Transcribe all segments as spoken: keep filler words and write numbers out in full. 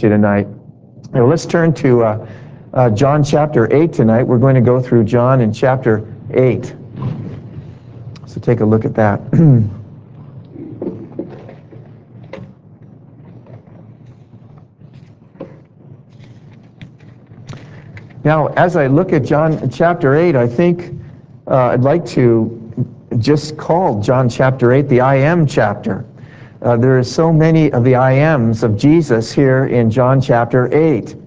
you tonight. Now, let's turn to uh, uh, John chapter eight tonight. We're going to go through John in chapter eight. So take a look at that. Now, as I look at John chapter eight, I think uh, I'd like to just call John chapter eight the I am chapter. Uh, there are so many of the I ams of Jesus here in John chapter eight.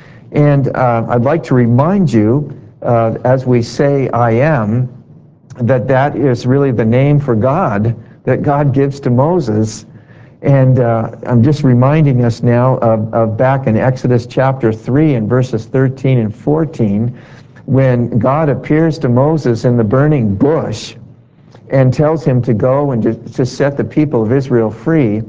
And uh, I'd like to remind you, uh, as we say I am, that that is really the name for God that God gives to Moses. And uh, I'm just reminding us now of, of back in Exodus chapter three and verses thirteen and fourteen, when God appears to Moses in the burning bush and tells him to go and to, to set the people of Israel free.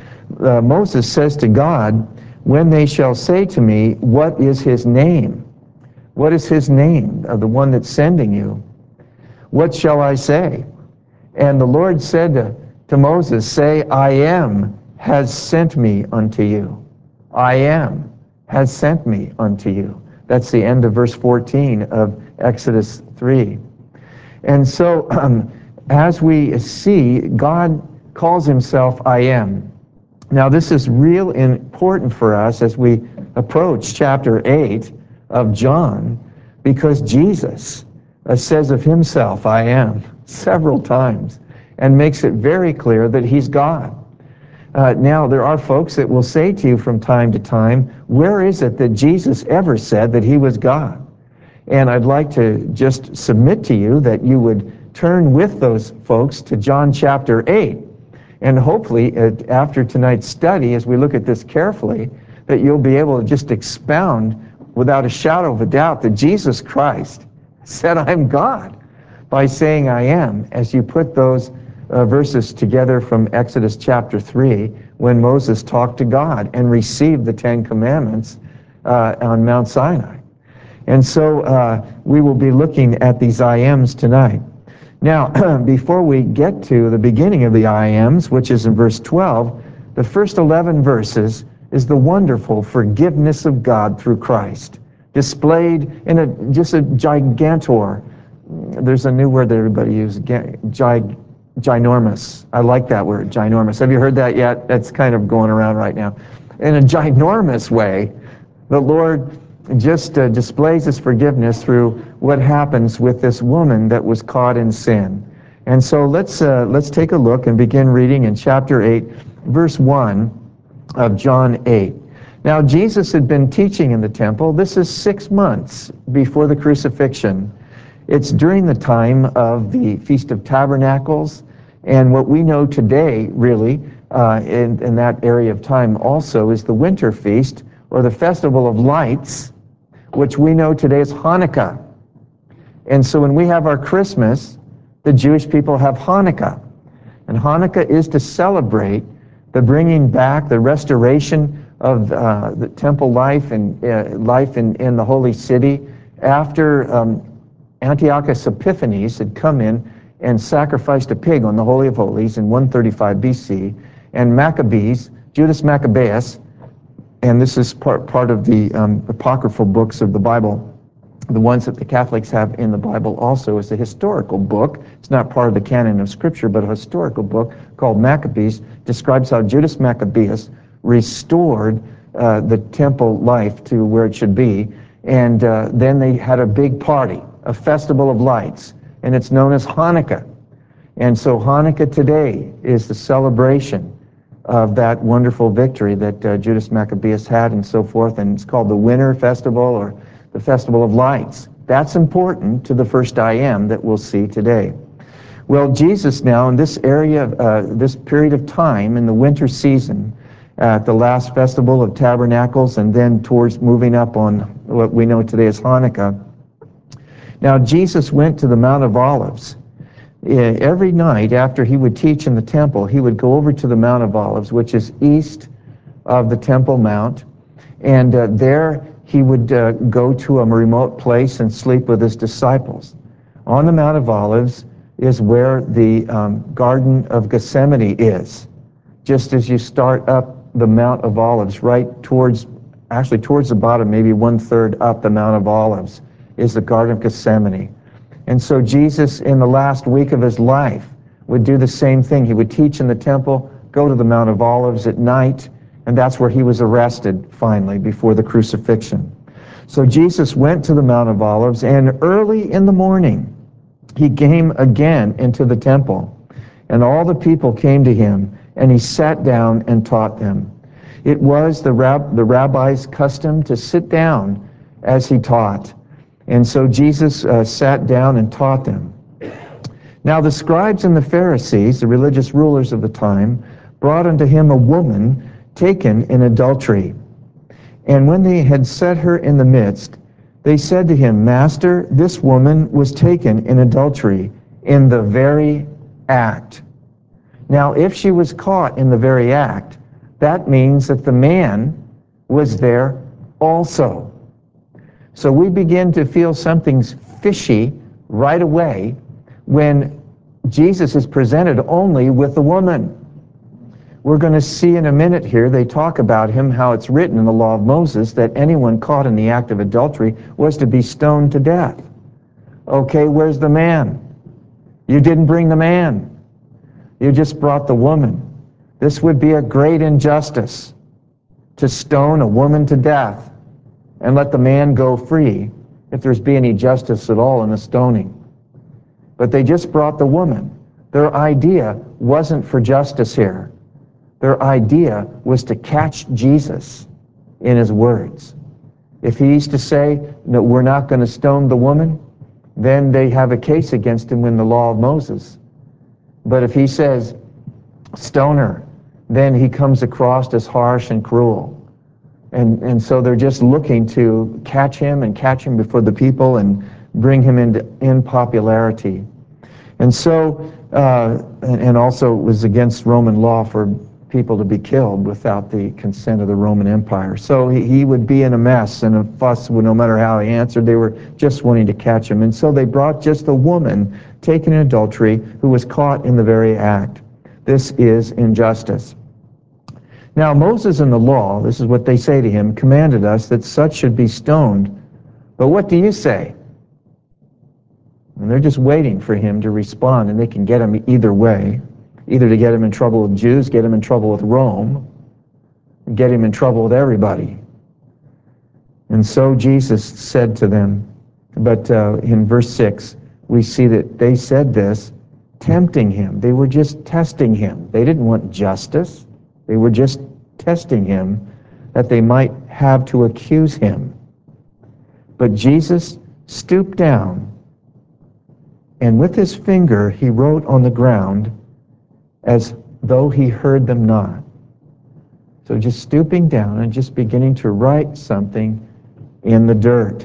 Uh, Moses says to God, when they shall say to me, what is his name? What is his name of the one that's sending you? What shall I say? And the Lord said to To Moses, say, I am has sent me unto you. I am has sent me unto you. That's the end of verse fourteen of Exodus three. And so, um, as we see, God calls himself I am. Now, this is real important for us as we approach chapter eight of John, because Jesus uh, says of himself, I am, several times, and makes it very clear that he's God. Uh, now, there are folks that will say to you from time to time, where is it that Jesus ever said that he was God? And I'd like to just submit to you that you would turn with those folks to John chapter eight. And hopefully, uh, after tonight's study, as we look at this carefully, that you'll be able to just expound without a shadow of a doubt that Jesus Christ said, I'm God, by saying I am, as you put those Uh, verses together from Exodus chapter three, when Moses talked to God and received the Ten Commandments uh, on Mount Sinai. And so uh, we will be looking at these I ams tonight. Now, before we get to the beginning of the I ams, which is in verse twelve, the first eleven verses is the wonderful forgiveness of God through Christ, displayed in a just a gigantor. There's a new word that everybody uses, gig. Ginormous. I like that word, ginormous. Have you heard that yet? That's kind of going around right now. In a ginormous way, the Lord just uh, displays his forgiveness through what happens with this woman that was caught in sin. And so let's uh, let's take a look and begin reading in chapter eight, verse one of John eight. Now, Jesus had been teaching in the temple. This is six months before the crucifixion. It's during the time of the Feast of Tabernacles, and what we know today, really, uh, in, in that area of time also, is the Winter Feast, or the Festival of Lights, which we know today as Hanukkah. And so when we have our Christmas, the Jewish people have Hanukkah. And Hanukkah is to celebrate the bringing back, the restoration of uh, the temple life and uh, life in, in the Holy City after um, Antiochus Epiphanes had come in and sacrificed a pig on the Holy of Holies in one thirty-five B C, and Maccabees, Judas Maccabeus, and this is part, part of the um, apocryphal books of the Bible, the ones that the Catholics have in the Bible also, is a historical book. It's not part of the canon of Scripture, but a historical book called Maccabees describes how Judas Maccabeus restored uh, the temple life to where it should be, and uh, then they had a big party, a festival of lights, and it's known as Hanukkah. And so Hanukkah today is the celebration of that wonderful victory that uh, Judas Maccabeus had and so forth, and it's called the Winter Festival or the Festival of Lights. That's important to the first I am that we'll see today. Well, Jesus now in this area, uh, this period of time in the winter season, at the last Festival of Tabernacles and then towards moving up on what we know today as Hanukkah. Now, Jesus went to the Mount of Olives. Every night after he would teach in the temple, he would go over to the Mount of Olives, which is east of the Temple Mount, and uh, there he would uh, go to a remote place and sleep with his disciples. On the Mount of Olives is where the um, Garden of Gethsemane is. Just as you start up the Mount of Olives, right towards actually towards the bottom, maybe one-third up the Mount of Olives, is the Garden of Gethsemane. And so Jesus, in the last week of his life, would do the same thing. He would teach in the temple, go to the Mount of Olives at night, and that's where he was arrested finally before the crucifixion. So Jesus went to the Mount of Olives, and early in the morning, he came again into the temple, and all the people came to him, and he sat down and taught them. It was the, rab- the rabbi's custom to sit down as he taught. And so Jesus uh, sat down and taught them. Now the scribes and the Pharisees, the religious rulers of the time, brought unto him a woman taken in adultery. And when they had set her in the midst, they said to him, Master, this woman was taken in adultery in the very act. Now, if she was caught in the very act, that means that the man was there also. So we begin to feel something's fishy right away when Jesus is presented only with the woman. We're going to see in a minute here, they talk about him, how it's written in the law of Moses that anyone caught in the act of adultery was to be stoned to death. Okay, where's the man? You didn't bring the man. You just brought the woman. This would be a great injustice, to stone a woman to death and let the man go free, if there's be any justice at all in the stoning. But they just brought the woman. Their idea wasn't for justice here. Their idea was to catch Jesus in his words. If he's to say, no, we're not going to stone the woman, then they have a case against him in the law of Moses. But if he says, stone her, then he comes across as harsh and cruel. And, and so they're just looking to catch him and catch him before the people and bring him into unpopularity. And so, uh, and, and also it was against Roman law for people to be killed without the consent of the Roman Empire. So he, he would be in a mess and a fuss, no matter how he answered. They were just wanting to catch him. And so they brought just a woman taken in adultery who was caught in the very act. This is injustice. Now Moses in the law, this is what they say to him, commanded us that such should be stoned. But what do you say? And they're just waiting for him to respond, and they can get him either way. Either to get him in trouble with Jews, get him in trouble with Rome, get him in trouble with everybody. And so Jesus said to them, but uh, in verse six, we see that they said this, tempting him. They were just testing him. They didn't want justice. They were just testing him that they might have to accuse him. But Jesus stooped down, and with his finger he wrote on the ground as though he heard them not. So just stooping down and just beginning to write something in the dirt.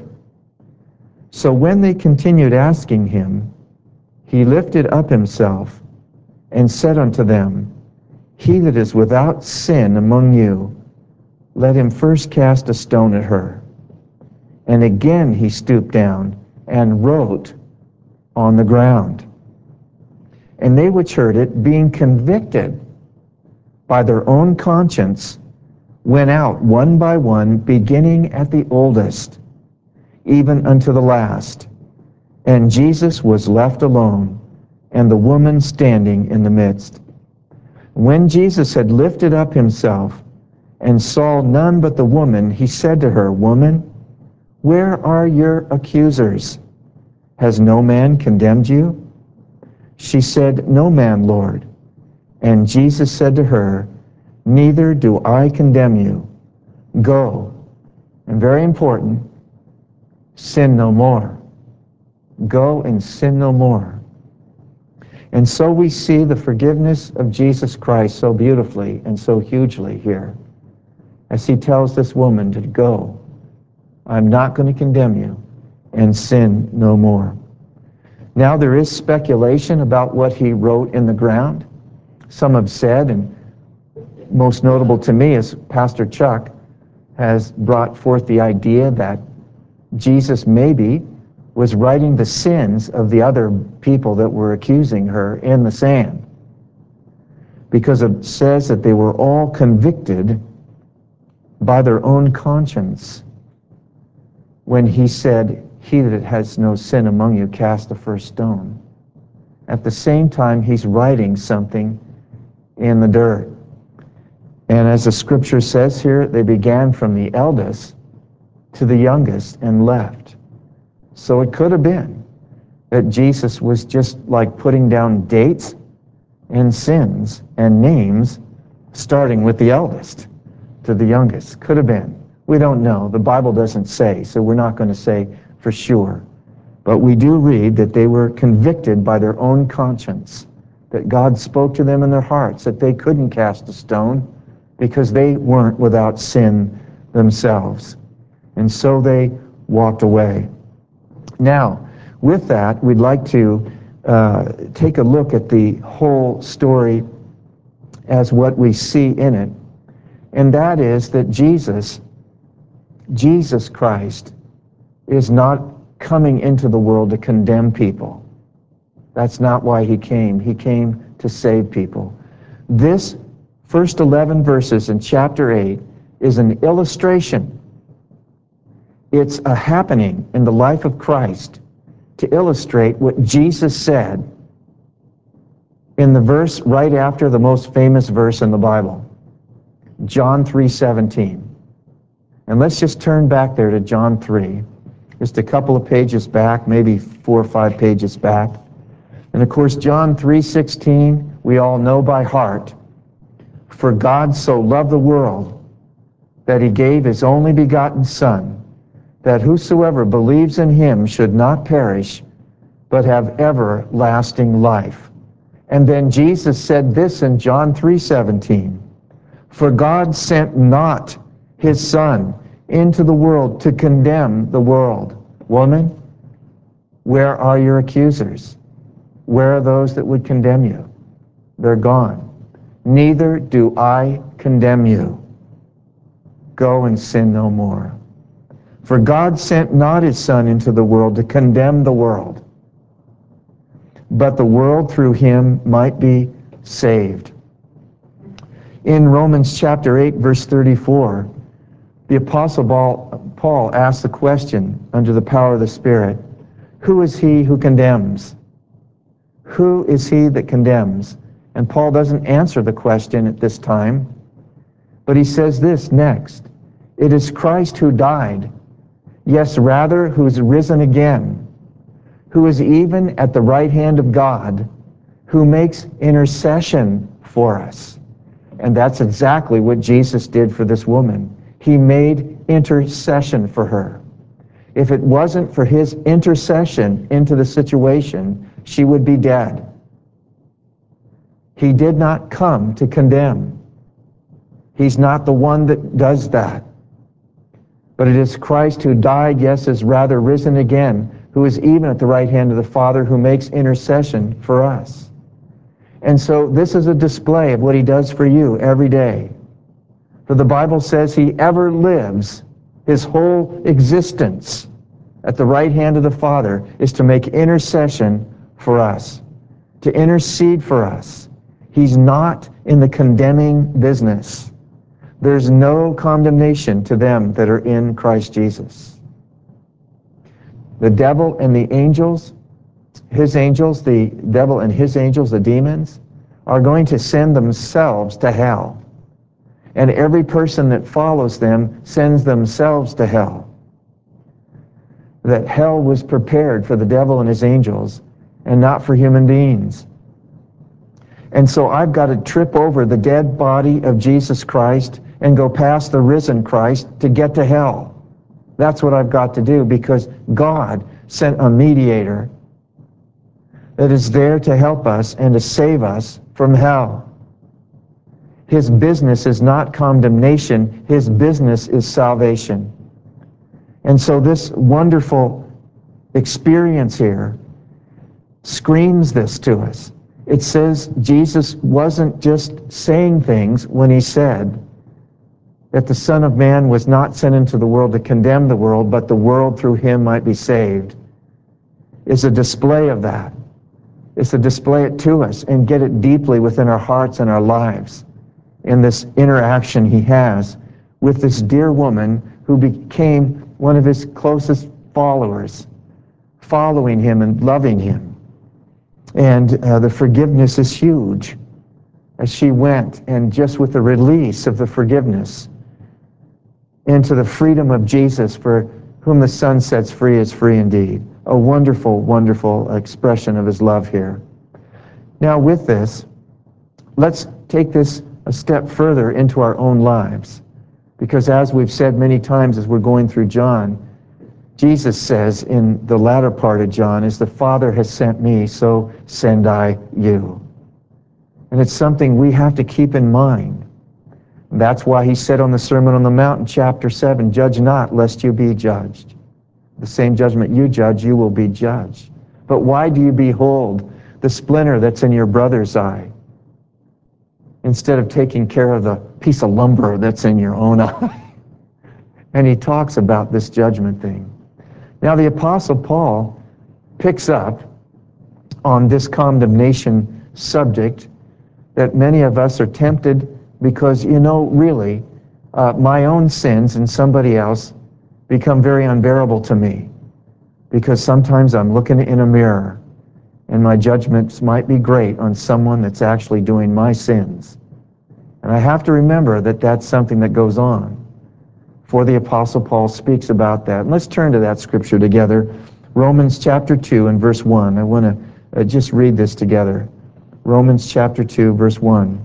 So when they continued asking him, he lifted up himself and said unto them, He that is without sin among you, let him first cast a stone at her. And again he stooped down and wrote on the ground. And they which heard it, being convicted by their own conscience, went out one by one, beginning at the oldest, even unto the last. And Jesus was left alone, and the woman standing in the midst. When Jesus had lifted up himself, and saw none but the woman, he said to her, Woman, where are your accusers? Has no man condemned you? She said, No man, Lord. And Jesus said to her, Neither do I condemn you. Go, and very important, sin no more. Go and sin no more. And so we see the forgiveness of Jesus Christ so beautifully and so hugely here, as he tells this woman to go. I'm not going to condemn you, and sin no more. Now there is speculation about what he wrote in the ground. Some have said, and most notable to me is Pastor Chuck has brought forth the idea that Jesus maybe was writing the sins of the other people that were accusing her in the sand, because it says that they were all convicted by their own conscience when he said, "He that has no sin among you, cast the first stone." At the same time, he's writing something in the dirt. And as the scripture says here, they began from the eldest to the youngest and left. So it could have been that Jesus was just like putting down dates and sins and names, starting with the eldest to the youngest. Could have been. We don't know. The Bible doesn't say, so we're not going to say for sure. But we do read that they were convicted by their own conscience, that God spoke to them in their hearts, that they couldn't cast a stone because they weren't without sin themselves. And so they walked away. Now, with that, we'd like to uh, take a look at the whole story as what we see in it. And that is that Jesus, Jesus Christ, is not coming into the world to condemn people. That's not why he came. He came to save people. This first eleven verses in chapter eight is an illustration. It's a happening in the life of Christ to illustrate what Jesus said in the verse right after the most famous verse in the Bible, John three seventeen. And let's just turn back there to John three, just a couple of pages back, maybe four or five pages back. And of course, John three sixteen, we all know by heart. For God so loved the world that he gave his only begotten Son, that whosoever believes in him should not perish, but have everlasting life. And then Jesus said this in John three seventeen, for God sent not his Son into the world to condemn the world. Woman, where are your accusers? Where are those that would condemn you? They're gone. Neither do I condemn you. Go and sin no more. For God sent not his Son into the world to condemn the world, but the world through him might be saved. In Romans chapter eight, verse thirty-four, the Apostle Paul asked the question under the power of the Spirit, who is he who condemns? Who is he that condemns? And Paul doesn't answer the question at this time, but he says this next. It is Christ who died, yes, rather, who's risen again, who is even at the right hand of God, who makes intercession for us. And that's exactly what Jesus did for this woman. He made intercession for her. If it wasn't for his intercession into the situation, she would be dead. He did not come to condemn. He's not the one that does that. But it is Christ who died, yes, is rather risen again, who is even at the right hand of the Father, who makes intercession for us. And so this is a display of what he does for you every day. For the Bible says he ever lives, his whole existence at the right hand of the Father is to make intercession for us, to intercede for us. He's not in the condemning business. There's no condemnation to them that are in Christ Jesus. The devil and the angels, his angels, the devil and his angels, the demons, are going to send themselves to hell. And every person that follows them sends themselves to hell. That hell was prepared for the devil and his angels and not for human beings. And so I've got to trip over the dead body of Jesus Christ and go past the risen Christ to get to hell. That's what I've got to do, because God sent a mediator that is there to help us and to save us from hell. His business is not condemnation. His business is salvation. And so this wonderful experience here screams this to us. It says Jesus wasn't just saying things when he said that the Son of Man was not sent into the world to condemn the world, but the world through him might be saved. It's a display of that. It's to display it to us and get it deeply within our hearts and our lives in this interaction he has with this dear woman who became one of his closest followers, following him and loving him. And uh, the forgiveness is huge as she went, and just with the release of the forgiveness into the freedom of Jesus, for whom the Son sets free is free indeed. A wonderful, wonderful expression of his love here. Now with this, let's take this a step further into our own lives. Because as we've said many times as we're going through John, Jesus says in the latter part of John, as the Father has sent me, so send I you. And it's something we have to keep in mind. That's why he said on the Sermon on the Mount in chapter seven, judge not, lest you be judged. The same judgment you judge, you will be judged. But why do you behold the splinter that's in your brother's eye, instead of taking care of the piece of lumber that's in your own eye? And he talks about this judgment thing. Now the Apostle Paul picks up on this condemnation subject that many of us are tempted because, you know, really, uh, my own sins and somebody else become very unbearable to me, because sometimes I'm looking in a mirror and my judgments might be great on someone that's actually doing my sins. And I have to remember that that's something that goes on. For the Apostle Paul speaks about that. And let's turn to that scripture together. Romans chapter two and verse one. I want to uh, just read this together. Romans chapter two, verse one.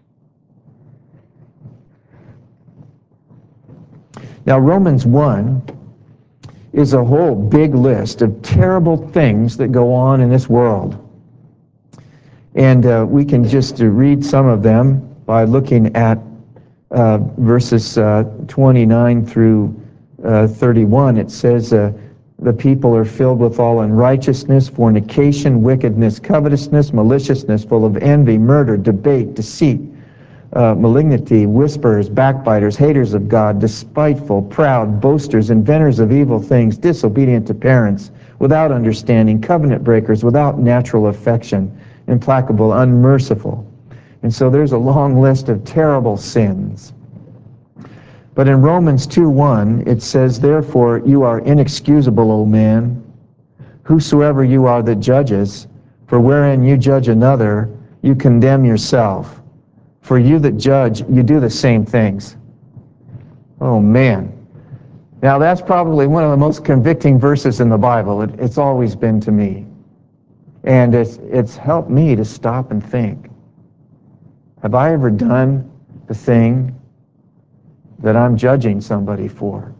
Now, Romans one is a whole big list of terrible things that go on in this world. And uh, we can just uh, read some of them by looking at uh, verses uh, twenty-nine through uh, thirty-one. It says, uh, the people are filled with all unrighteousness, fornication, wickedness, covetousness, maliciousness, full of envy, murder, debate, deceit, uh, malignity, whisperers, backbiters, haters of God, despiteful, proud, boasters, inventors of evil things, disobedient to parents, without understanding, covenant breakers, without natural affection, implacable, unmerciful. And so there's a long list of terrible sins. But in Romans two one, it says, therefore you are inexcusable, O man, whosoever you are that judges, for wherein you judge another, you condemn yourself. For you that judge, you do the same things. Oh, man. Now, that's probably one of the most convicting verses in the Bible. It, it's always been to me. And it's, it's helped me to stop and think. Have I ever done the thing that I'm judging somebody for?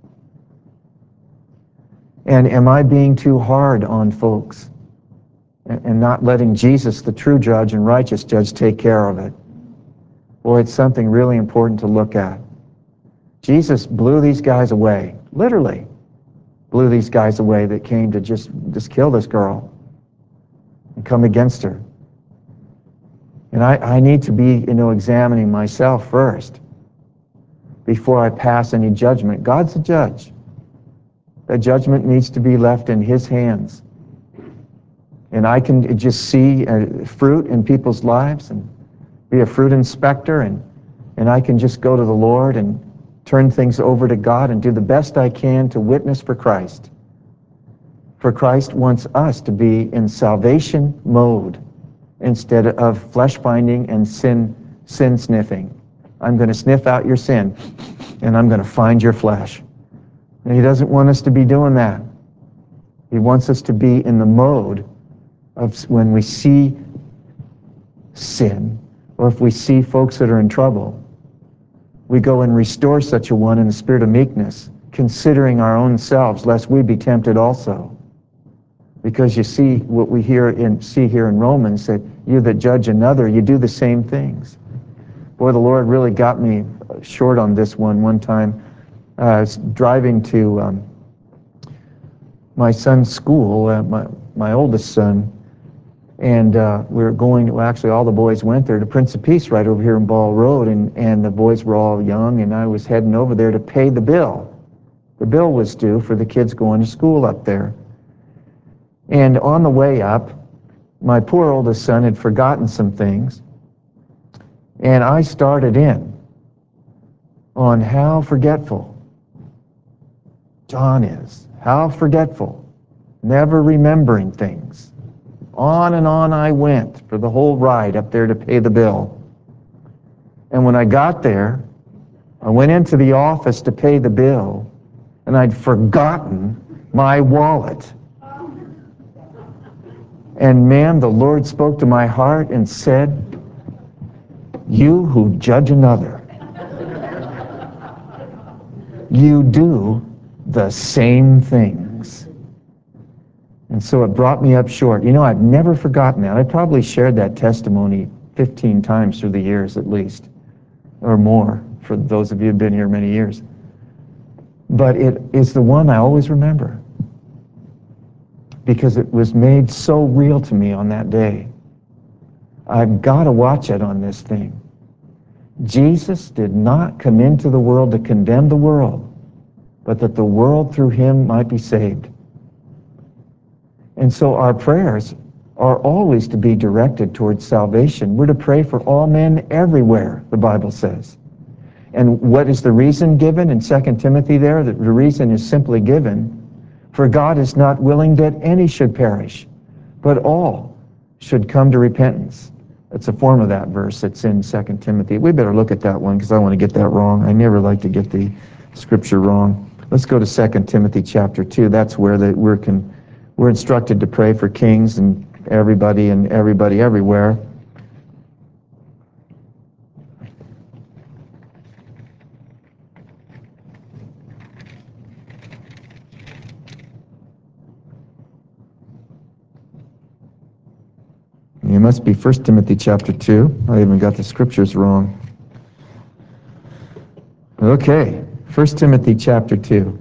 And am I being too hard on folks and, and not letting Jesus, the true judge and righteous judge, take care of it? Boy, it's something really important to look at. Jesus blew these guys away, literally blew these guys away that came to just, just kill this girl and come against her. And I, I need to be, you know, examining myself first before I pass any judgment. God's the judge. That judgment needs to be left in his hands. And I can just see uh, fruit in people's lives and be a fruit inspector, and, and I can just go to the Lord and turn things over to God and do the best I can to witness for Christ. For Christ wants us to be in salvation mode instead of flesh finding and sin, sin sniffing. I'm going to sniff out your sin, and I'm going to find your flesh. And he doesn't want us to be doing that. He wants us to be in the mode of when we see sin, or if we see folks that are in trouble, we go and restore such a one in the spirit of meekness, considering our own selves, lest we be tempted also. Because you see what we hear in, see here in Romans, that you that judge another, you do the same things. Boy, the Lord really got me short on this one one time. Uh, I was driving to um, my son's school, uh, my, my oldest son, and uh, we were going, well, actually all the boys went there to Prince of Peace right over here in Ball Road, and, and the boys were all young, and I was heading over there to pay the bill. The bill was due for the kids going to school up there. And on the way up, my poor oldest son had forgotten some things, and I started in. on how forgetful John is, how forgetful, never remembering things. On and on I went for the whole ride up there to pay the bill. And when I got there, I went into the office to pay the bill, and I'd forgotten my wallet. And man, the Lord spoke to my heart and said, "You who judge another, you do the same things." And so it brought me up short. You know, I've never forgotten that. I probably shared that testimony fifteen times through the years at least, or more, for those of you who've been here many years. But it is the one I always remember, because it was made so real to me on that day. I've got to watch it on this thing. Jesus did not come into the world to condemn the world, but that the world through him might be saved. And so our prayers are always to be directed towards salvation. We're to pray for all men everywhere, the Bible says. And what is the reason given in Second Timothy there? That the reason is simply given, for God is not willing that any should perish, but all should come to repentance. That's a form of that verse that's in Second Timothy. We better look at that one, because I want to get that wrong. I never like to get the scripture wrong. Let's go to Second Timothy chapter two. That's where the, we're, can, we're instructed to pray for kings and everybody and everybody everywhere. It must be First Timothy chapter two. I even got the scriptures wrong. Okay, First Timothy chapter two.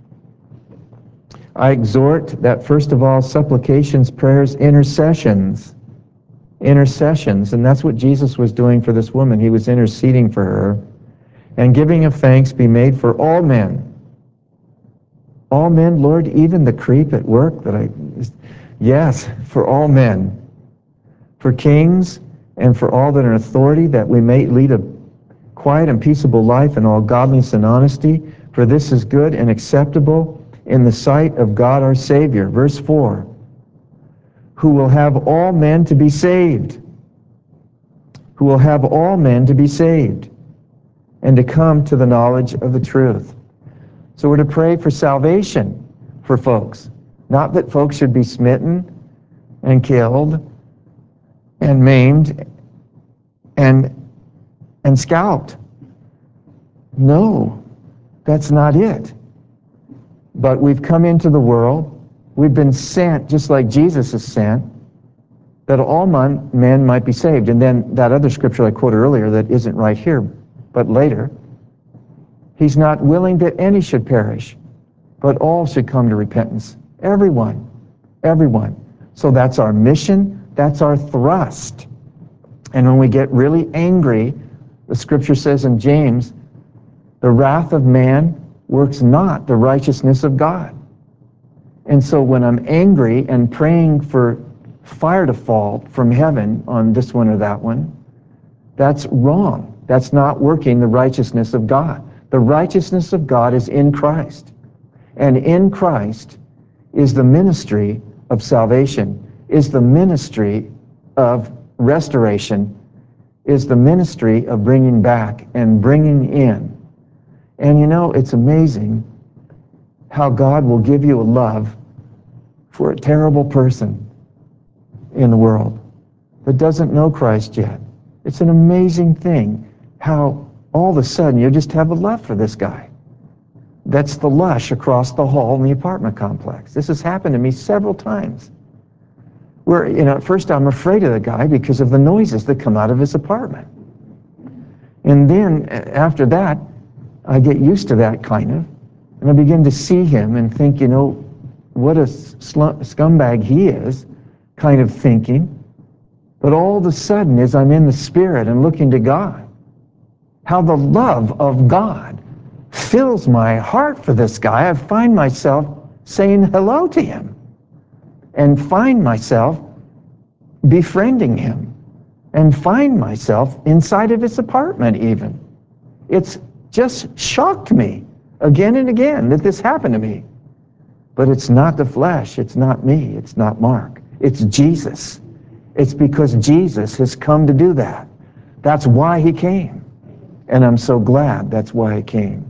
I exhort that first of all, supplications, prayers, intercessions, intercessions, and that's what Jesus was doing for this woman. He was interceding for her. And giving of thanks be made for all men. All men, Lord, even the creep at work that I, yes, for all men. For kings and for all that are in authority, that we may lead a quiet and peaceable life in all godliness and honesty, for this is good and acceptable in the sight of God our Savior. Verse four, who will have all men to be saved, who will have all men to be saved, and to come to the knowledge of the truth. So we're to pray for salvation for folks. Not that folks should be smitten and killed and maimed and and scalped. No, that's not it. But we've come into the world, we've been sent just like Jesus is sent, that all man, men might be saved. And then that other scripture I quoted earlier that isn't right here, but later, he's not willing that any should perish, but all should come to repentance. Everyone, everyone. So that's our mission, that's our thrust. And when we get really angry, the scripture says in James, the wrath of man works not the righteousness of God. And so when I'm angry and praying for fire to fall from heaven on this one or that one, that's wrong. That's not working the righteousness of God. The righteousness of God is in Christ. And in Christ is the ministry of salvation, is the ministry of restoration, is the ministry of bringing back and bringing in. And you know, it's amazing how God will give you a love for a terrible person in the world that doesn't know Christ yet. It's an amazing thing how all of a sudden you just have a love for this guy. That's the lush across the hall in the apartment complex. This has happened to me several times. Where, you know, at first I'm afraid of the guy because of the noises that come out of his apartment. And then after that, I get used to that kind of, and I begin to see him and think, you know, what a scumbag he is, kind of thinking. But all of a sudden, as I'm in the Spirit and looking to God, how the love of God fills my heart for this guy. I find myself saying hello to him and find myself befriending him and find myself inside of his apartment even. It's just shocked me again and again that this happened to me. But it's not the flesh, it's not me, it's not Mark, it's Jesus. It's because Jesus has come to do that. That's why he came. And I'm so glad that's why he came.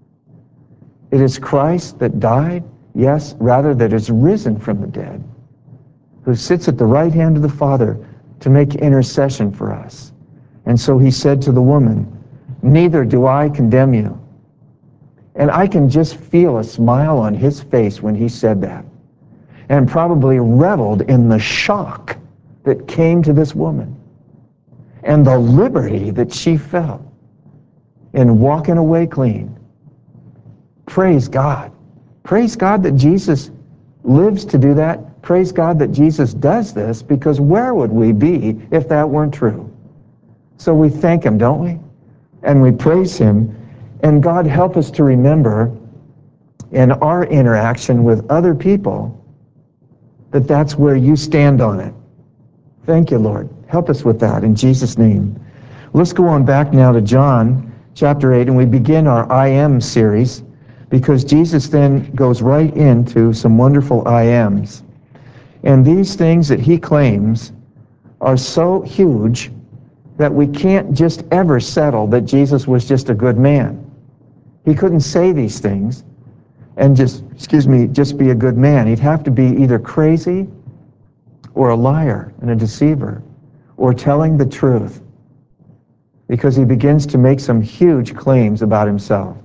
It is Christ that died, yes, rather that is risen from the dead, who sits at the right hand of the Father to make intercession for us. And so he said to the woman, neither do I condemn you. And I can just feel a smile on his face when he said that, and probably reveled in the shock that came to this woman and the liberty that she felt in walking away clean. Praise God. Praise God that Jesus lives to do that. Praise God that Jesus does this, because where would we be if that weren't true? So we thank him, don't we? And we praise him. And God, help us to remember in our interaction with other people that that's where you stand on it. Thank you, Lord. Help us with that in Jesus' name. Let's go on back now to John chapter eight, and we begin our I am series, because Jesus then goes right into some wonderful I ams. And these things that he claims are so huge that we can't just ever settle that Jesus was just a good man. He couldn't say these things and just, excuse me, just be a good man. He'd have to be either crazy or a liar and a deceiver or telling the truth, because he begins to make some huge claims about himself.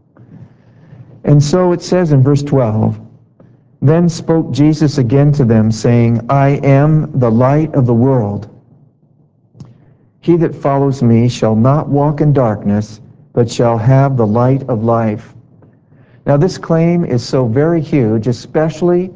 And so it says in verse twelve, then spoke Jesus again to them, saying, I am the light of the world. He that follows me shall not walk in darkness, but shall have the light of life. Now this claim is so very huge, especially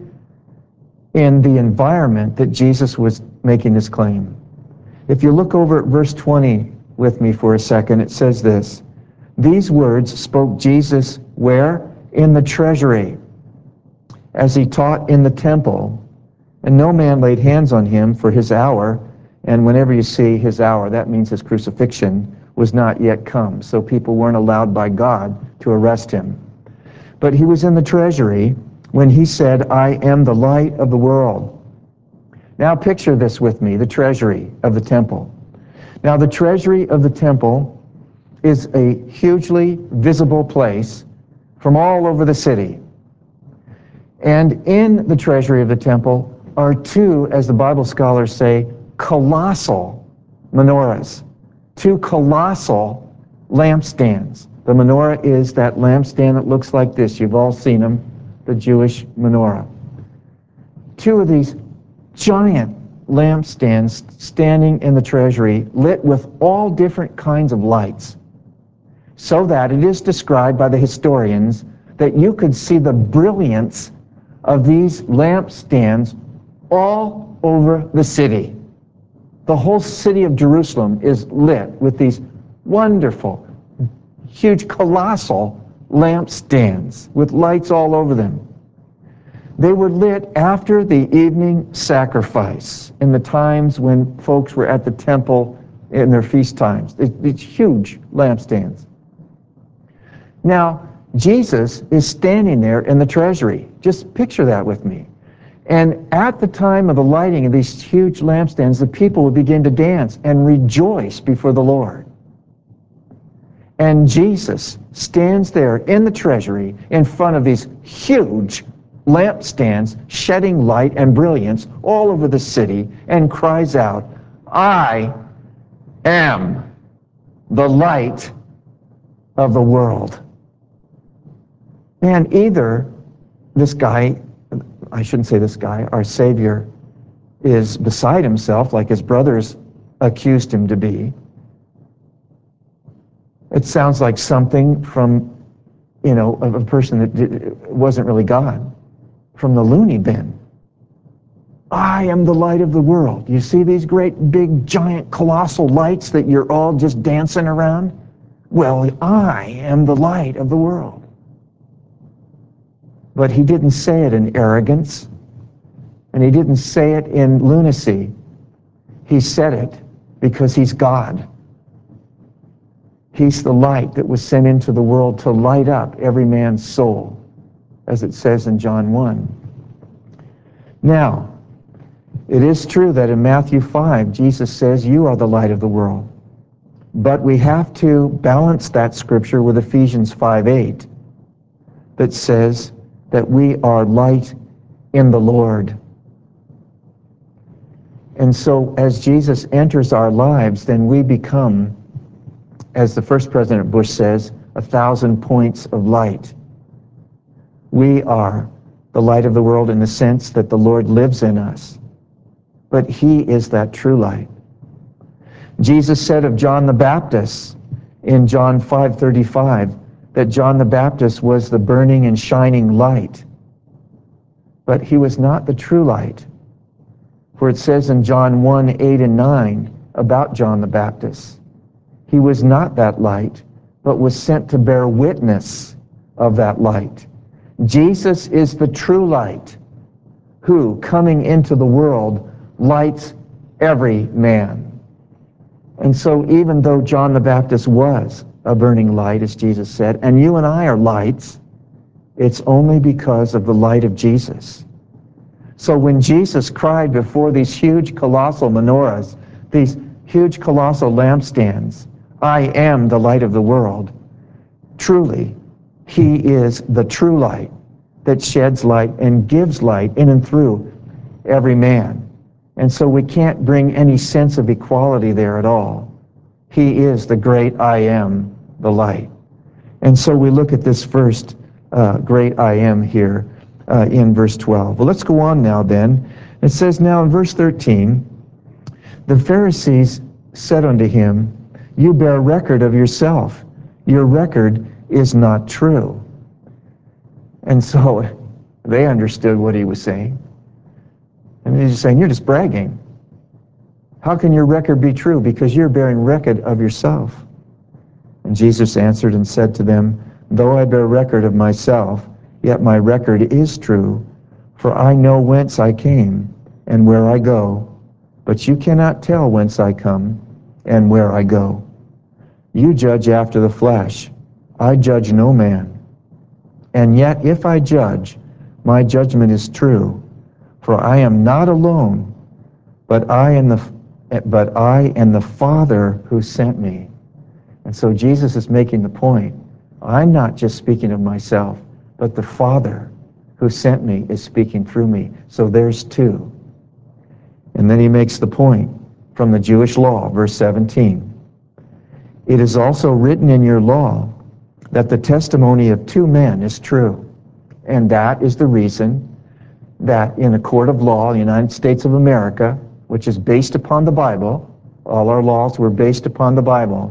in the environment that Jesus was making this claim. If you look over at verse twenty with me for a second, it says this, these words spoke Jesus where? In the treasury, as he taught in the temple, and no man laid hands on him, for his hour, and whenever you see his hour, that means his crucifixion was not yet come, so people weren't allowed by God to arrest him. But he was in the treasury when he said, I am the light of the world. Now picture this with me, the treasury of the temple. Now the treasury of the temple is a hugely visible place from all over the city. And in the treasury of the temple are two, as the Bible scholars say, colossal menorahs. Two colossal lampstands. The menorah is that lampstand that looks like this. You've all seen them, the Jewish menorah. Two of these giant lampstands standing in the treasury, lit with all different kinds of lights, so that it is described by the historians that you could see the brilliance of these lampstands all over the city. The whole city of Jerusalem is lit with these wonderful, huge, colossal lampstands with lights all over them. They were lit after the evening sacrifice in the times when folks were at the temple in their feast times. These huge lampstands. Now, Jesus is standing there in the treasury. Just picture that with me. And at the time of the lighting of these huge lampstands, the people would begin to dance and rejoice before the Lord. And Jesus stands there in the treasury in front of these huge lampstands, shedding light and brilliance all over the city, and cries out, I am the light of the world. And either this guy, I shouldn't say this guy, our Savior, is beside himself like his brothers accused him to be. It sounds like something from, you know, of a person that wasn't really God, from the loony bin. I am the light of the world. You see these great big giant colossal lights that you're all just dancing around? Well, I am the light of the world. But he didn't say it in arrogance, and he didn't say it in lunacy. He said it because he's God. He's the light that was sent into the world to light up every man's soul, as it says in John one. Now, it is true that in Matthew five, Jesus says, you are the light of the world. But we have to balance that scripture with Ephesians five eight that says that we are light in the Lord. And so as Jesus enters our lives, then we become, as the first President Bush says, a thousand points of light. We are the light of the world in the sense that the Lord lives in us. But he is that true light. Jesus said of John the Baptist in John five thirty-five that John the Baptist was the burning and shining light. But he was not the true light. For it says in John one eight and nine about John the Baptist, he was not that light, but was sent to bear witness of that light. Jesus is the true light who, coming into the world, lights every man. And so even though John the Baptist was a burning light, as Jesus said, and you and I are lights, it's only because of the light of Jesus. So when Jesus cried before these huge colossal menorahs, these huge colossal lampstands, I am the light of the world, truly, he is the true light that sheds light and gives light in and through every man. And so we can't bring any sense of equality there at all. He is the great I am, the light. And so we look at this first uh, great I am here uh, in verse twelve. Well, let's go on now then. It says now in verse thirteen, the Pharisees said unto him, you bear record of yourself. Your record is not true. And so they understood what he was saying. And he's just saying, you're just bragging. How can your record be true? Because you're bearing record of yourself. And Jesus answered and said to them, though I bear record of myself, yet my record is true, for I know whence I came and where I go, but you cannot tell whence I come and where I go. You judge after the flesh. I judge no man. And yet if I judge, my judgment is true, for I am not alone, but I and the but I and the Father who sent me. And so Jesus is making the point, I'm not just speaking of myself, but the Father who sent me is speaking through me. So there's two. And then he makes the point from the Jewish law, verse seventeen. It is also written in your law that the testimony of two men is true. And that is the reason that in a court of law, the United States of America, which is based upon the Bible, all our laws were based upon the Bible,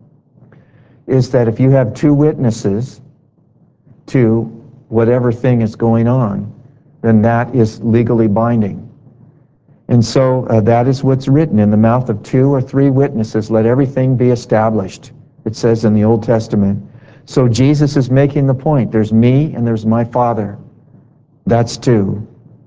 is that if you have two witnesses to whatever thing is going on, then that is legally binding. And so uh, that is what's written, in the mouth of two or three witnesses, let everything be established, it says in the Old Testament. So Jesus is making the point, there's me and there's my Father. That's two.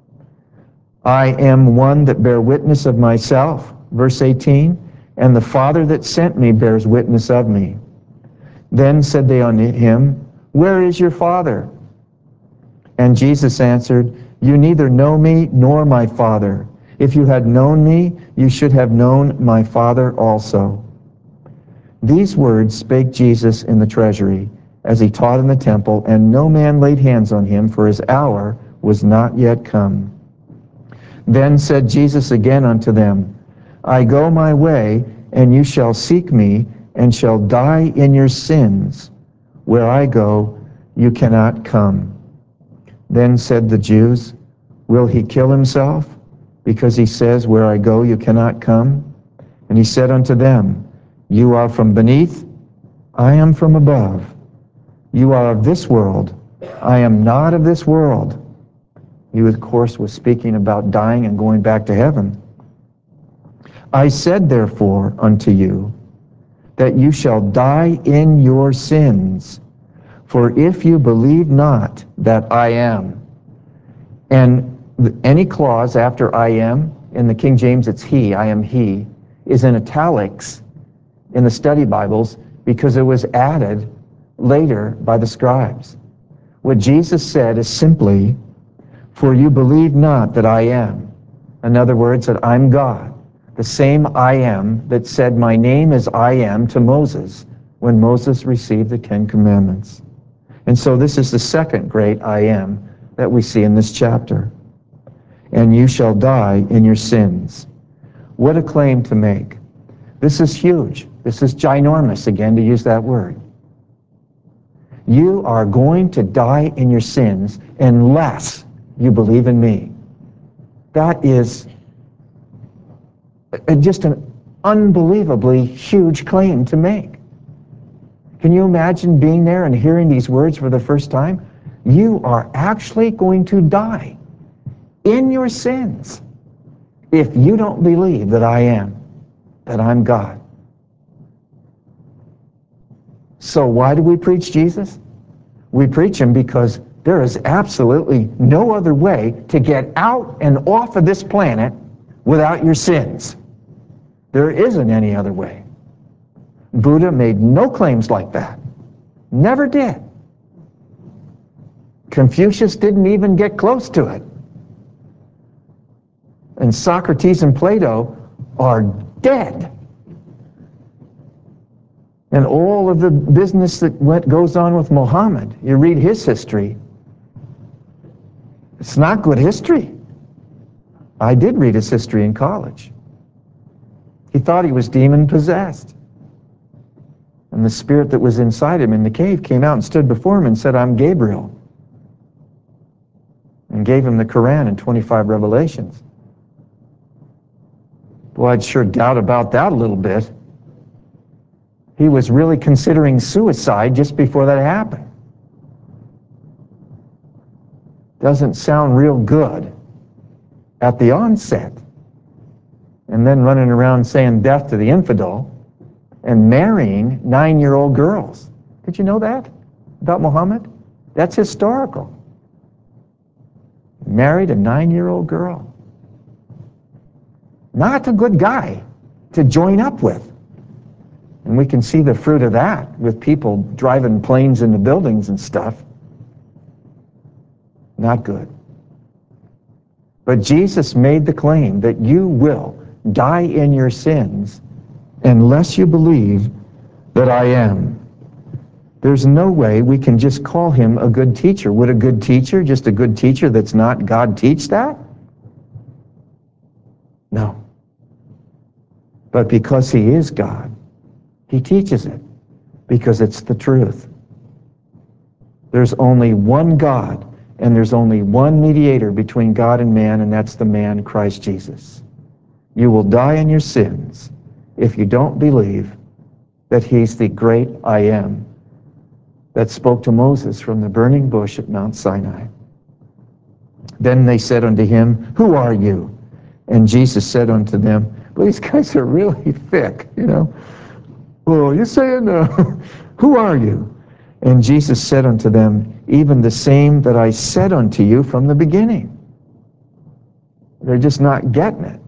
I am one that bear witness of myself, verse eighteen, and the Father that sent me bears witness of me. Then said they unto him, where is your Father? And Jesus answered, you neither know me nor my Father. If you had known me, you should have known my Father also. These words spake Jesus in the treasury, as he taught in the temple, and no man laid hands on him, for his hour was not yet come. Then said Jesus again unto them, I go my way, and you shall seek me, and shall die in your sins. Where I go, you cannot come. Then said the Jews, will he kill himself, because he says, where I go, you cannot come? And he said unto them, you are from beneath, I am from above. You are of this world, I am not of this world. He, of course, was speaking about dying and going back to heaven. I said, therefore, unto you, that you shall die in your sins. For if you believe not that I am, and any clause after I am, in the King James it's he, I am he, is in italics. In the study Bibles, because it was added later by the scribes. What Jesus said is simply, "For you believe not that I am." In other words, that I'm God. The same I am that said, "My name is I am" to Moses when Moses received the Ten Commandments. And so this is the second great I am that we see in this chapter. "And you shall die in your sins." What a claim to make. This is huge. This is ginormous, again, to use that word. You are going to die in your sins unless you believe in me. That is just an unbelievably huge claim to make. Can you imagine being there and hearing these words for the first time? You are actually going to die in your sins if you don't believe that I am, that I'm God. So why do we preach Jesus? We preach him because there is absolutely no other way to get out and off of this planet without your sins. There isn't any other way. Buddha made no claims like that. Never did. Confucius didn't even get close to it. And Socrates and Plato are dead. And all of the business that went, goes on with Muhammad, you read his history, it's not good history. I did read his history in college. He thought he was demon-possessed. And the spirit that was inside him in the cave came out and stood before him and said, "I'm Gabriel." And gave him the Quran and twenty-five revelations. Well, I'd sure doubt about that a little bit. He was really considering suicide just before that happened. Doesn't sound real good at the onset. And then running around saying death to the infidel and marrying nine-year-old girls. Did you know that about Muhammad? That's historical. Married a nine-year-old girl. Not a good guy to join up with. And we can see the fruit of that with people driving planes into buildings and stuff. Not good. But Jesus made the claim that you will die in your sins unless you believe that I am. There's no way we can just call him a good teacher. Would a good teacher, just a good teacher that's not God, teach that? No. But because he is God, he teaches it because it's the truth. There's only one God, and there's only one mediator between God and man, and that's the man Christ Jesus. You will die in your sins if you don't believe that he's the great I am that spoke to Moses from the burning bush at Mount Sinai. Then they said unto him, "Who are you?" And Jesus said unto them, well, these guys are really thick, you know. Well, you're saying, uh, who are you? And Jesus said unto them, even the same that I said unto you from the beginning. They're just not getting it.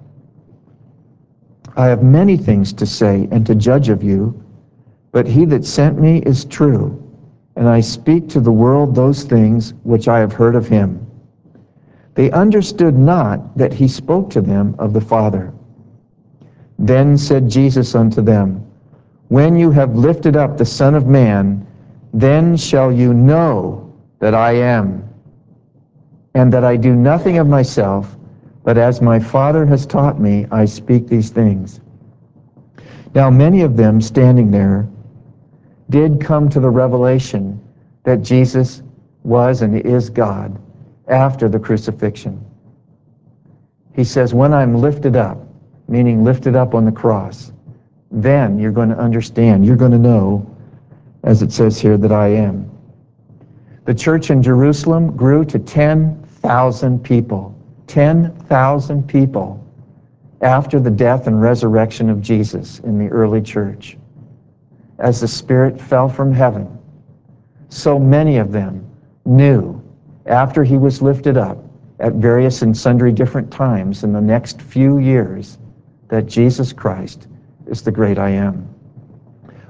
I have many things to say and to judge of you, but he that sent me is true, and I speak to the world those things which I have heard of him. They understood not that he spoke to them of the Father. Then said Jesus unto them, when you have lifted up the Son of Man, then shall you know that I am, and that I do nothing of myself, but as my Father has taught me, I speak these things. Now many of them standing there did come to the revelation that Jesus was and is God after the crucifixion. He says, when I'm lifted up, meaning lifted up on the cross, then you're going to understand, you're going to know, as it says here, that I am. The church in Jerusalem grew to ten thousand people. ten thousand people after the death and resurrection of Jesus in the early church. As the Spirit fell from heaven, so many of them knew after he was lifted up at various and sundry different times in the next few years that Jesus Christ is the great I am.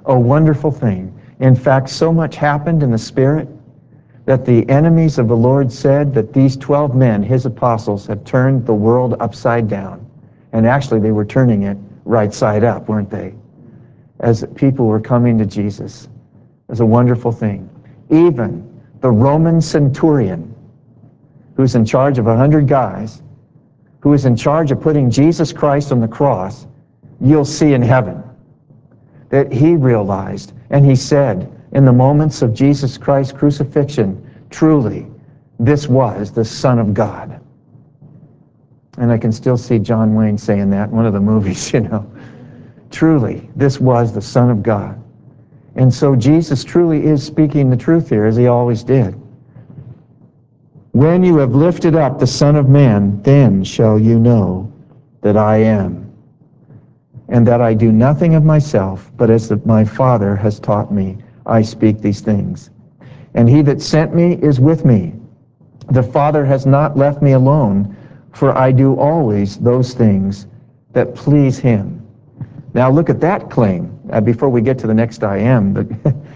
a wonderful thing. In fact, so much happened in the Spirit that the enemies of the Lord said that these twelve men, his apostles, have turned the world upside down. And actually, they were turning it right side up, weren't they? As people were coming to Jesus. It was a wonderful thing. Even the Roman centurion, who's in charge of a hundred guys, who is in charge of putting Jesus Christ on the cross, you'll see in heaven that he realized, and he said, in the moments of Jesus Christ's crucifixion, truly, this was the Son of God. And I can still see John Wayne saying that in one of the movies, you know. Truly, this was the Son of God. And so Jesus truly is speaking the truth here, as he always did. When you have lifted up the Son of Man, then shall you know that I am, and that I do nothing of myself, but as the, my Father has taught me, I speak these things. And he that sent me is with me. The Father has not left me alone, for I do always those things that please him. Now look at that claim, uh, before we get to the next I am, but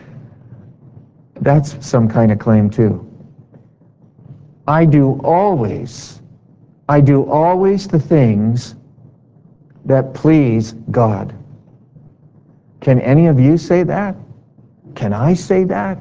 that's some kind of claim too. I do always, I do always the things that please God. Can any of you say that? Can I say that?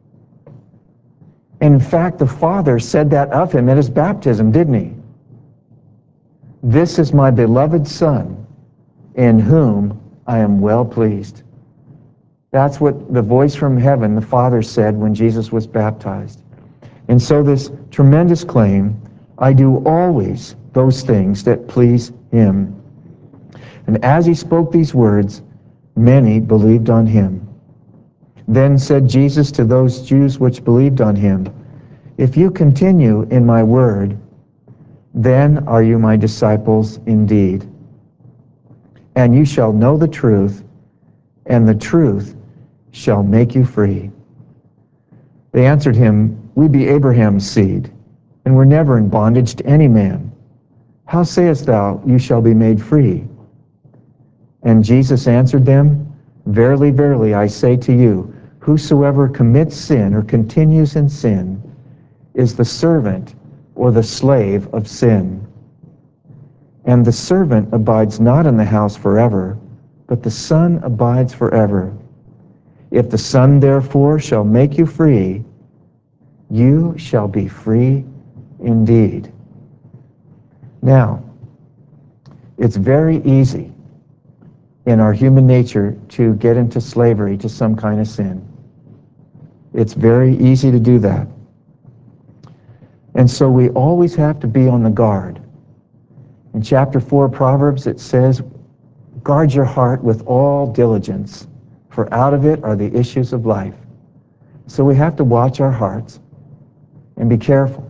In fact, the Father said that of him at his baptism, didn't he? This is my beloved Son, in whom I am well pleased. That's what the voice from heaven, the Father, said when Jesus was baptized. And so this tremendous claim, I do always those things that please him. And as he spoke these words, many believed on him. Then said Jesus to those Jews which believed on him, if you continue in my word, then are you my disciples indeed. And you shall know the truth, and the truth shall make you free. They answered him, we be Abraham's seed, and were never in bondage to any man. How sayest thou, you shall be made free? And Jesus answered them, verily, verily, I say to you, whosoever commits sin or continues in sin is the servant or the slave of sin. And the servant abides not in the house forever, but the Son abides forever. If the Son therefore shall make you free, you shall be free indeed. Now, it's very easy in our human nature to get into slavery to some kind of sin. It's very easy to do that. And so we always have to be on the guard. In chapter four of Proverbs, it says, guard your heart with all diligence, for out of it are the issues of life. So we have to watch our hearts and be careful.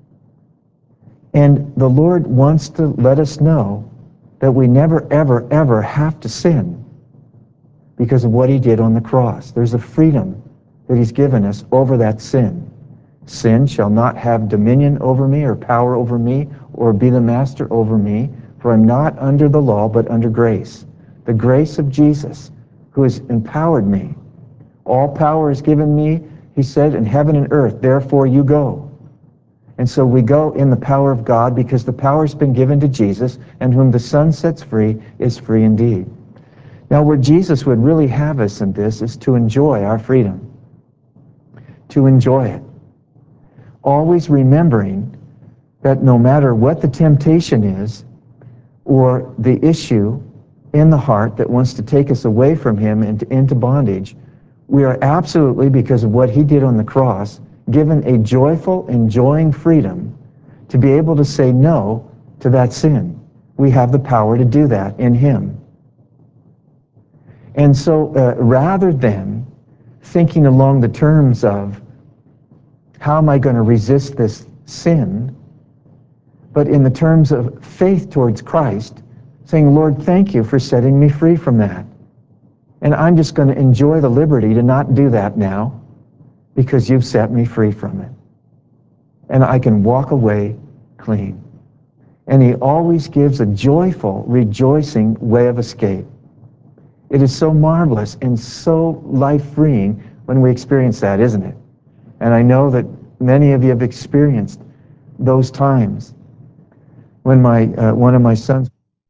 And the Lord wants to let us know that we never, ever, ever have to sin because of what he did on the cross. There's a freedom that he's given us over that sin. Sin shall not have dominion over me or power over me or be the master over me, for I'm not under the law but under grace. The grace of Jesus, who has empowered me. All power is given me, he said, in heaven and earth, therefore you go. And so we go in the power of God because the power has been given to Jesus, and whom the Son sets free is free indeed. Now, where Jesus would really have us in this is to enjoy our freedom, to enjoy it. Always remembering that no matter what the temptation is or the issue in the heart that wants to take us away from him and into bondage, we are absolutely, because of what he did on the cross, given a joyful, enjoying freedom to be able to say no to that sin. We have the power to do that in him. And so uh, rather than thinking along the terms of how am I going to resist this sin, but in the terms of faith towards Christ, saying, Lord, thank you for setting me free from that. And I'm just going to enjoy the liberty to not do that now because you've set me free from it. And I can walk away clean. And he always gives a joyful, rejoicing way of escape. It is so marvelous and so life-freeing when we experience that, isn't it? And I know that many of you have experienced those times when my uh, one of my sons,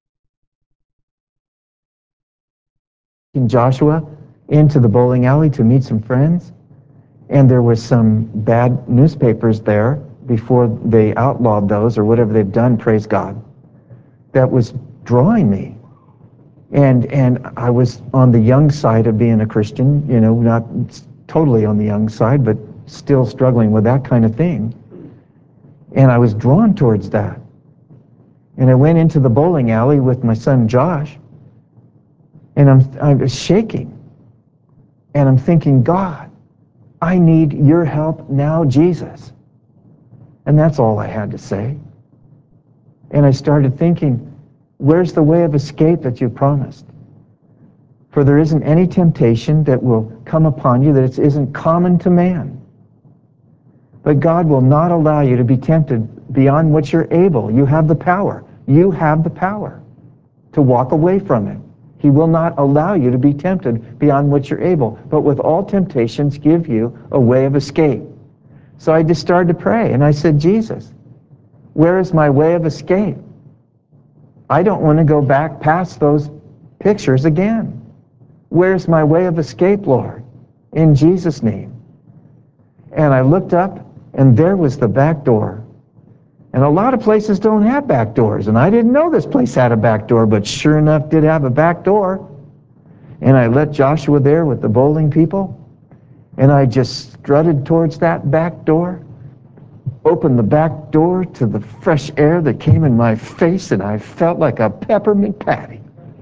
Joshua, into the bowling alley to meet some friends, and there was some bad newspapers there before they outlawed those or whatever they've done, praise God, that was drawing me. And and I was on the young side of being a Christian, you know, not totally on the young side, but still struggling with that kind of thing. And I was drawn towards that. And I went into the bowling alley with my son Josh, and I'm I was shaking. And I'm thinking, God, I need your help now, Jesus. And that's all I had to say. And I started thinking, where's the way of escape that you promised? For there isn't any temptation that will come upon you that isn't common to man. But God will not allow you to be tempted beyond what you're able. You have the power. You have the power to walk away from it. He will not allow you to be tempted beyond what you're able. But with all temptations, give you a way of escape. So I just started to pray, and I said, Jesus, where is my way of escape? I don't want to go back past those pictures again. Where's my way of escape, Lord? In Jesus' name. And I looked up, and there was the back door. And a lot of places don't have back doors, and I didn't know this place had a back door, but sure enough did have a back door. And I let Joshua there with the bowling people, and I just strutted towards that back door, opened the back door to the fresh air that came in my face, and I felt like a peppermint patty.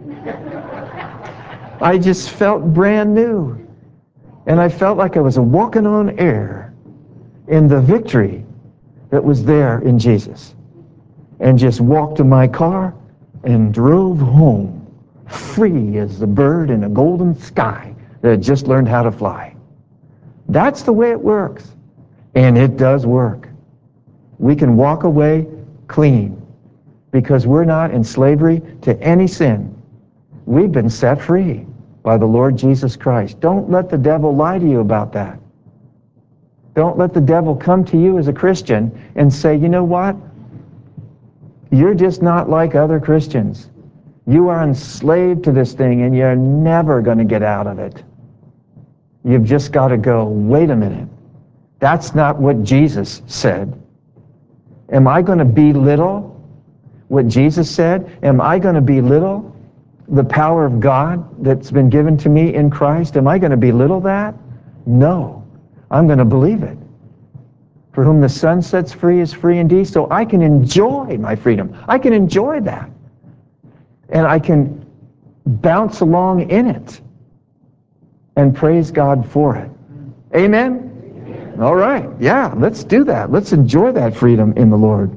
I just felt brand new. And I felt like I was walking on air in the victory that was there in Jesus. And just walked to my car and drove home, free as the bird in a golden sky that had just learned how to fly. That's the way it works. And it does work. We can walk away clean because we're not in slavery to any sin. We've been set free by the Lord Jesus Christ. Don't let the devil lie to you about that. Don't let the devil come to you as a Christian and say, you know what? You're just not like other Christians. You are enslaved to this thing and you're never going to get out of it. You've just got to go, wait a minute. That's not what Jesus said. Am I going to belittle what Jesus said? Am I going to belittle the power of God that's been given to me in Christ? Am I going to belittle that? No. I'm going to believe it. For whom the Son sets free is free indeed. So I can enjoy my freedom. I can enjoy that. And I can bounce along in it and praise God for it. Amen? Amen. All right. Yeah, let's do that. Let's enjoy that freedom in the Lord.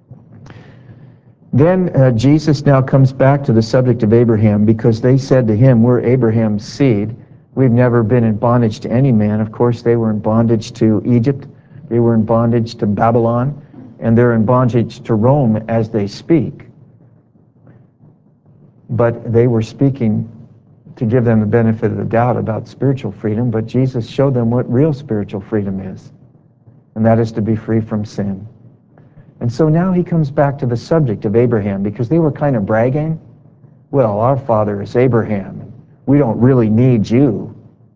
Then uh, Jesus now comes back to the subject of Abraham because they said to him, we're Abraham's seed. We've never been in bondage to any man. Of course, they were in bondage to Egypt. They were in bondage to Babylon. And they're in bondage to Rome as they speak. But they were speaking to give them the benefit of the doubt about spiritual freedom. But Jesus showed them what real spiritual freedom is. And that is to be free from sin. And so now he comes back to the subject of Abraham because they were kind of bragging. Well, our father is Abraham. We don't really need you.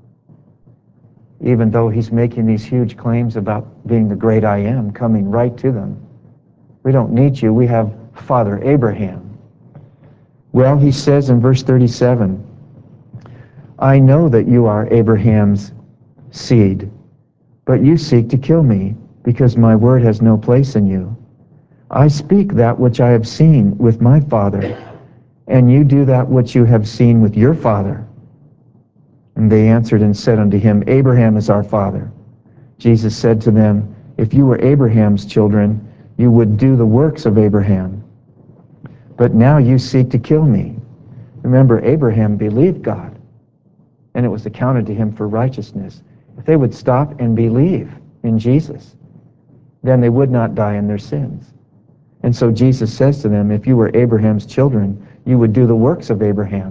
Even though he's making these huge claims about being the great I am, coming right to them. We don't need you. We have Father Abraham. Well, he says in verse thirty-seven, I know that you are Abraham's seed, but you seek to kill me because my word has no place in you. I speak that which I have seen with my father, and you do that which you have seen with your father. And they answered and said unto him, Abraham is our father. Jesus said to them, if you were Abraham's children, you would do the works of Abraham. But now you seek to kill me. Remember, Abraham believed God, and it was accounted to him for righteousness. If they would stop and believe in Jesus, then they would not die in their sins. And so Jesus says to them, if you were Abraham's children, you would do the works of Abraham.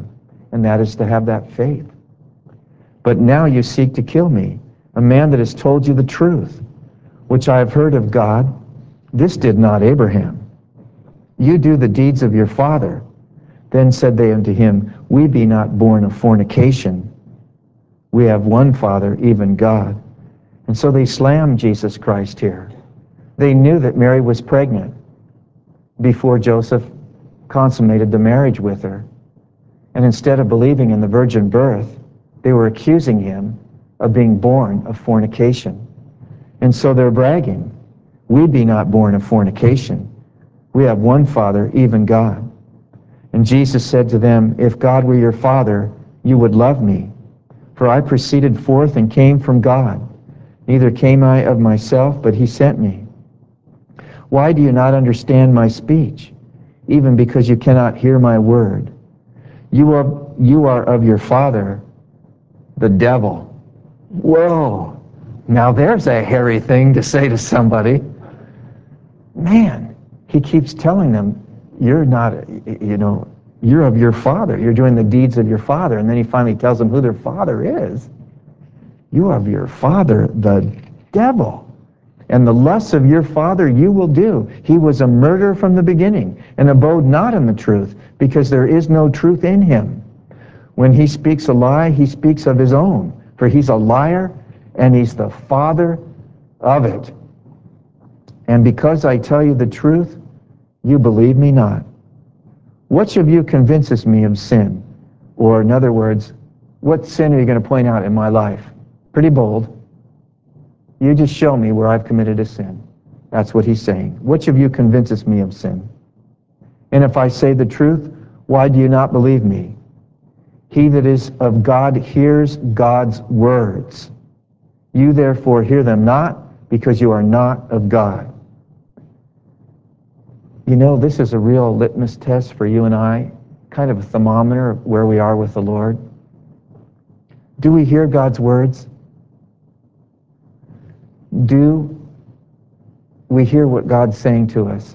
and that is to have that faith. But now you seek to kill me, a man that has told you the truth, which I have heard of God. This did not Abraham. You do the deeds of your father. Then said they unto him, We be not born of fornication. We have one Father, even God. And so they slammed Jesus Christ here. They knew that Mary was pregnant before Joseph consummated the marriage with her. And instead of believing in the virgin birth, they were accusing him of being born of fornication. And so they're bragging, We be not born of fornication. We have one Father, even God. And Jesus said to them, If God were your Father, you would love me. For I proceeded forth and came from God. Neither came I of myself, but he sent me. Why do you not understand my speech? Even because you cannot hear my word. You are, you are of your father, the devil. Whoa! Now there's a hairy thing to say to somebody. Man, he keeps telling them, you're not, you know, you're of your father. You're doing the deeds of your father. And then he finally tells them who their father is. You are of your father, the devil. And the lusts of your father you will do. He was a murderer from the beginning, and abode not in the truth, because there is no truth in him. When he speaks a lie, he speaks of his own, for he's a liar, and he's the father of it. And because I tell you the truth, you believe me not. Which of you convinces me of sin? Or in other words, what sin are you going to point out in my life? Pretty bold. You just show me where I've committed a sin. That's what he's saying. Which of you convinces me of sin? And if I say the truth, why do you not believe me? He that is of God hears God's words. You therefore hear them not, because you are not of God. You know, this is a real litmus test for you and I, kind of a thermometer of where we are with the Lord. Do we hear God's words? Do we hear what God's saying to us?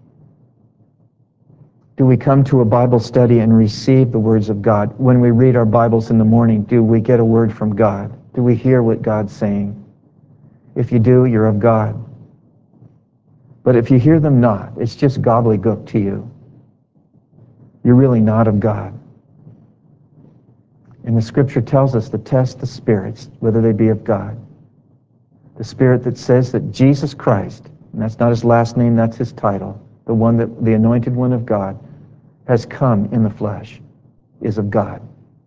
Do we come to a Bible study and receive the words of God? When we read our Bibles in the morning, do we get a word from God? Do we hear what God's saying? If you do, you're of God. But if you hear them not, it's just gobbledygook to you. You're really not of God. And the Scripture tells us to test the spirits, whether they be of God. The Spirit that says that Jesus Christ, and that's not his last name, that's his title, the one that, the anointed one of God, has come in the flesh, is of God.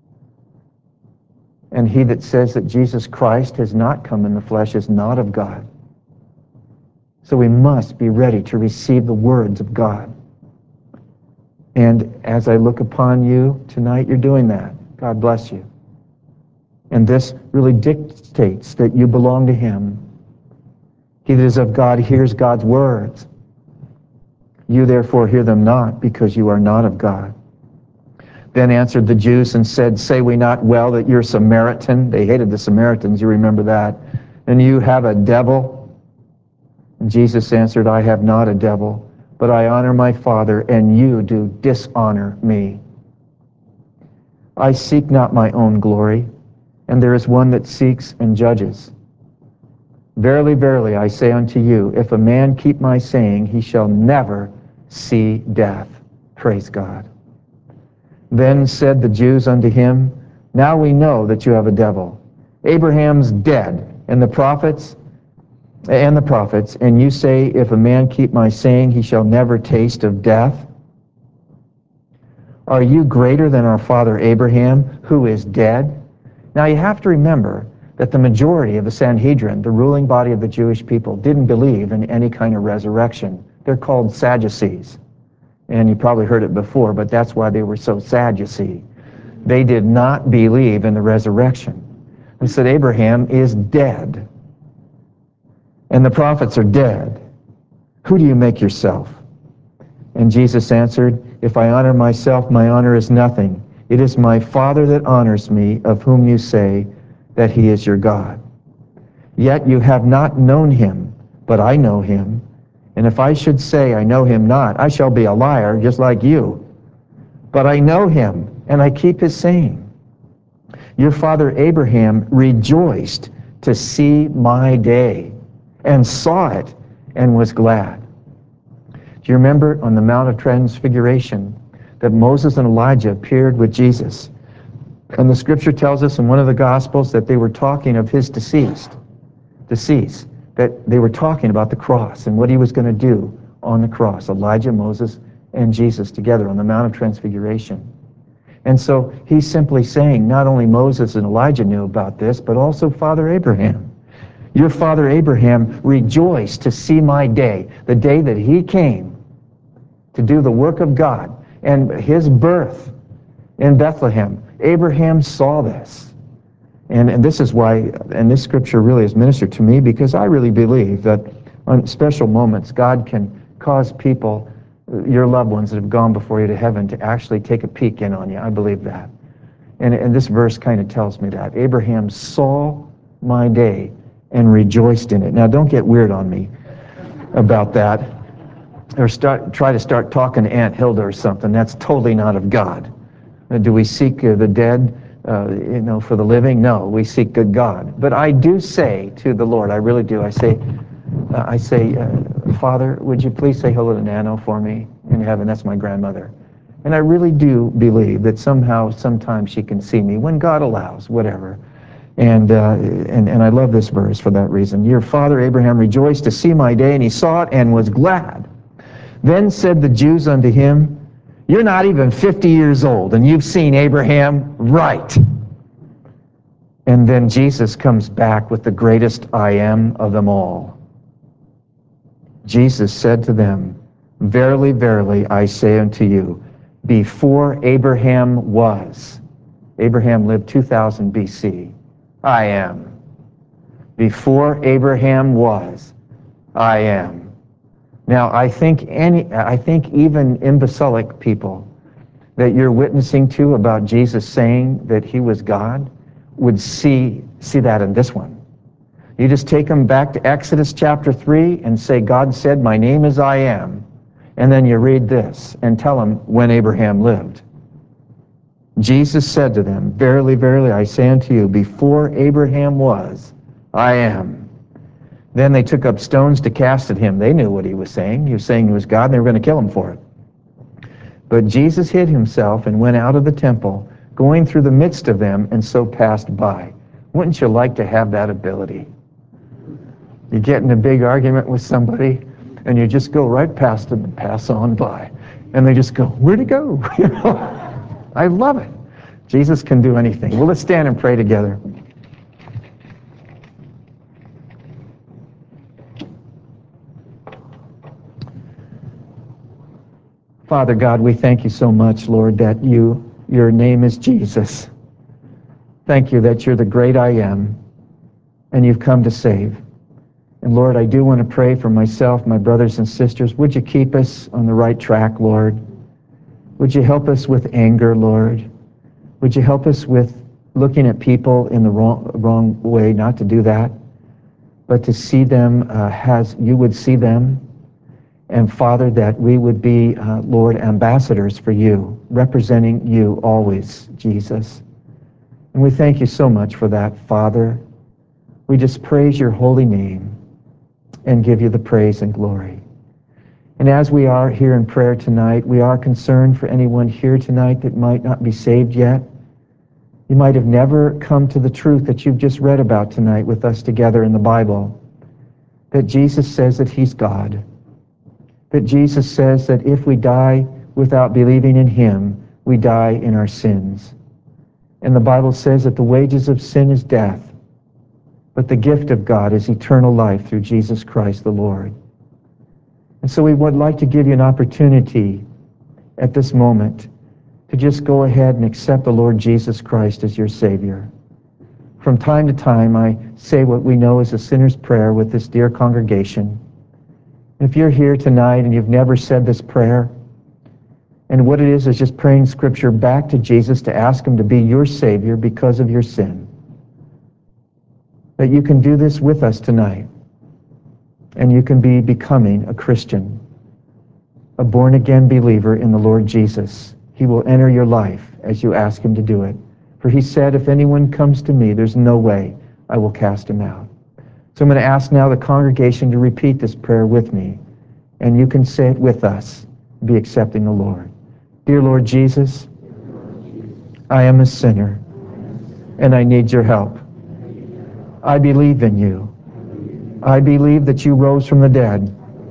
And he that says that Jesus Christ has not come in the flesh is not of God. So we must be ready to receive the words of God. And as I look upon you tonight, you're doing that. God bless you. And this really dictates that you belong to him. He that is of God hears God's words. You therefore hear them not, because you are not of God. Then answered the Jews and said, Say we not well that you're Samaritan? They hated the Samaritans, you remember that. And you have a devil? And Jesus answered, I have not a devil, but I honor my Father, and you do dishonor me. I seek not my own glory, and there is one that seeks and judges. Verily, verily, I say unto you, if a man keep my saying, he shall never see death. Praise God. Then said the Jews unto him, Now we know that you have a devil. Abraham's dead, and the prophets, and the prophets, and you say, if a man keep my saying, he shall never taste of death. Are you greater than our father Abraham, who is dead? Now you have to remember that the majority of the Sanhedrin, the ruling body of the Jewish people, didn't believe in any kind of resurrection. They're called Sadducees. And you probably heard it before, but that's why they were so sad, you see. They did not believe in the resurrection. They said Abraham is dead, and the prophets are dead. Who do you make yourself? And Jesus answered, If I honor myself, my honor is nothing. It is my Father that honors me, of whom you say that he is your God. Yet you have not known him, but I know him. And if I should say I know him not, I shall be a liar just like you. But I know him, And I keep his saying. Your father Abraham rejoiced to see my day, and saw it, and was glad. Do you remember on the Mount of Transfiguration that Moses and Elijah appeared with Jesus? And the scripture tells us in one of the Gospels that they were talking of his deceased, decease, that they were talking about the cross and what he was going to do on the cross. Elijah, Moses, and Jesus together on the Mount of Transfiguration. And so he's simply saying not only Moses and Elijah knew about this, but also Father Abraham. Your father Abraham rejoiced to see my day, the day that he came to do the work of God. And his birth in Bethlehem, Abraham saw this. And, and this is why, and this scripture really has ministered to me, because I really believe that on special moments, God can cause people, your loved ones that have gone before you to heaven, to actually take a peek in on you. I believe that. And, and this verse kind of tells me that. Abraham saw my day and rejoiced in it. Now, don't get weird on me about that, or start try to start talking to Aunt Hilda or something. That's totally not of God. Uh, do we seek uh, the dead, uh, you know, for the living? No, we seek good God. But I do say to the Lord, I really do. I say, uh, I say, uh, Father, would you please say hello to Nano for me in heaven? That's my grandmother. And I really do believe that somehow, sometime she can see me when God allows, whatever. And, uh, and and I love this verse for that reason. Your father Abraham rejoiced to see my day, and he saw it and was glad. Then said the Jews unto him, you're not even fifty years old, and you've seen Abraham? Right. And then Jesus comes back with the greatest I am of them all. Jesus said to them, verily, verily, I say unto you, before Abraham was, Abraham lived two thousand B C, I am. Before Abraham was, I am. Now, I think any, I think even imbecilic people that you're witnessing to about Jesus saying that he was God would see see that in this one. You just take them back to Exodus chapter three and say, God said, my name is I am. And then you read this and tell them when Abraham lived. Jesus said to them, verily, verily, I say unto you, before Abraham was, I am. Then they took up stones to cast at him. They knew what he was saying. He was saying he was God, and they were going to kill him for it. But Jesus hid himself and went out of the temple, going through the midst of them, and so passed by. Wouldn't you like to have that ability? You get in a big argument with somebody, and you just go right past them and pass on by. And they just go, where'd he go? You know? I love it. Jesus can do anything. Well, let's stand and pray together. Father God, we thank you so much, Lord, that you, your name is Jesus. Thank you that you're the great I am, and you've come to save. And Lord, I do want to pray for myself, my brothers and sisters. Would you keep us on the right track, Lord? Would you help us with anger, Lord? Would you help us with looking at people in the wrong, wrong way, not to do that, but to see them uh, as you would see them. And Father, that we would be, uh, Lord, ambassadors for you, representing you always, Jesus. And we thank you so much for that, Father. We just praise your holy name and give you the praise and glory. And as we are here in prayer tonight, we are concerned for anyone here tonight that might not be saved yet. You might have never come to the truth that you've just read about tonight with us together in the Bible, that Jesus says that he's God, that Jesus says that if we die without believing in him, we die in our sins. And the Bible says that the wages of sin is death, but the gift of God is eternal life through Jesus Christ the Lord. And so we would like to give you an opportunity at this moment to just go ahead and accept the Lord Jesus Christ as your Savior. From time to time, I say what we know as a sinner's prayer with this dear congregation. If you're here tonight and you've never said this prayer, and what it is is just praying Scripture back to Jesus to ask him to be your Savior because of your sin, that you can do this with us tonight, and you can be becoming a Christian, a born-again believer in the Lord Jesus. he will enter your life as you ask him to do it. For he said, if anyone comes to me, there's no way I will cast him out. So I'm going to ask now the congregation to repeat this prayer with me, and you can say it with us, be accepting the Lord. Dear Lord Jesus, I am a sinner, and I need your help. I believe in you. I believe that you rose from the dead.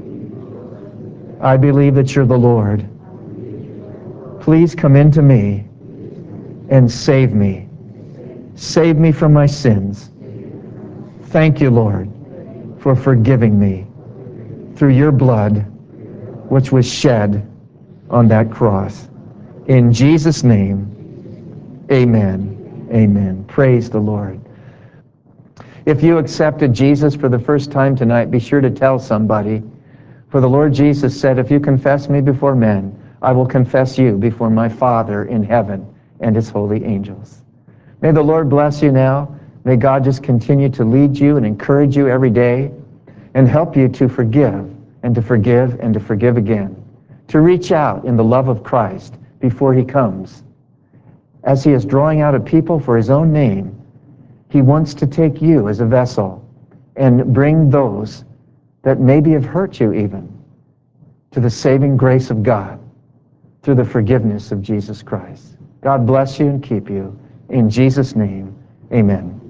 I believe that you're the Lord. Please come into me and save me. Save me from my sins. Thank you, Lord, for forgiving me through your blood, which was shed on that cross. In Jesus' name, amen. Amen. Praise the Lord. If you accepted Jesus for the first time tonight, be sure to tell somebody. For the Lord Jesus said, if you confess me before men, I will confess you before my Father in heaven and his holy angels. May the Lord bless you now. May God just continue to lead you and encourage you every day and help you to forgive and to forgive and to forgive again, to reach out in the love of Christ before he comes. As he is drawing out a people for his own name, he wants to take you as a vessel and bring those that maybe have hurt you even to the saving grace of God through the forgiveness of Jesus Christ. God bless you and keep you. In Jesus' name, amen.